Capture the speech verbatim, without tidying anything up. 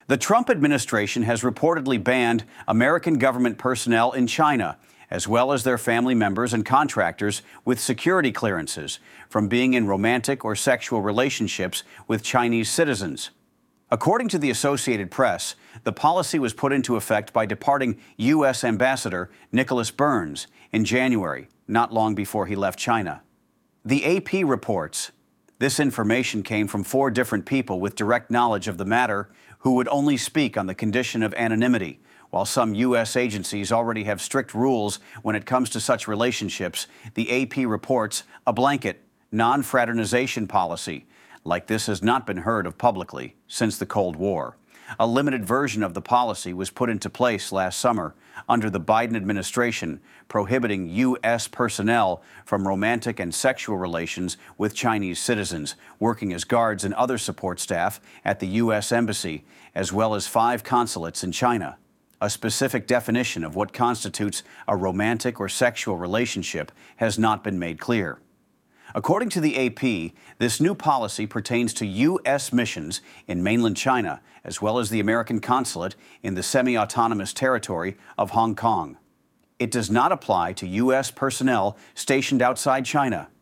The Trump administration has reportedly banned American government personnel in China, as well as their family members and contractors with security clearances, from being in romantic or sexual relationships with Chinese citizens. According to the Associated Press, the policy was put into effect by departing U S Ambassador Nicholas Burns in January, not long before he left China. The A P reports this information came from four different people with direct knowledge of the matter who would only speak on the condition of anonymity. While some U S agencies already have strict rules when it comes to such relationships, the A P reports a blanket, non-fraternization policy like this has not been heard of publicly since the Cold War. A limited version of the policy was put into place last summer under the Biden administration, prohibiting U S personnel from romantic and sexual relations with Chinese citizens working as guards and other support staff at the U S Embassy, as well as five consulates in China. A specific definition of what constitutes a romantic or sexual relationship has not been made clear. According to the A P, this new policy pertains to U S missions in mainland China, as well as the American consulate in the semi-autonomous territory of Hong Kong. It does not apply to U S personnel stationed outside China.